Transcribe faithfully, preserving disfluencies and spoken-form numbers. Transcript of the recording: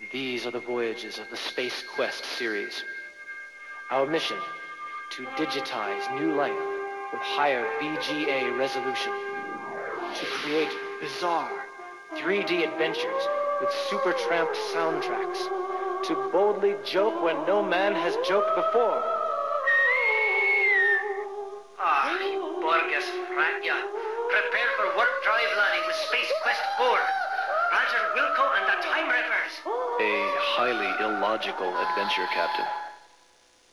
These are the voyages of the Space Quest series. Our mission, to digitize new life with higher V G A resolution. To create bizarre three D adventures with super-tramped soundtracks. To boldly joke when no man has joked before. Ah, you Borges rat ya. Prepare for warp drive landing with Space Quest four. Roger Wilco and the Time Rippers. A highly illogical adventure, Captain.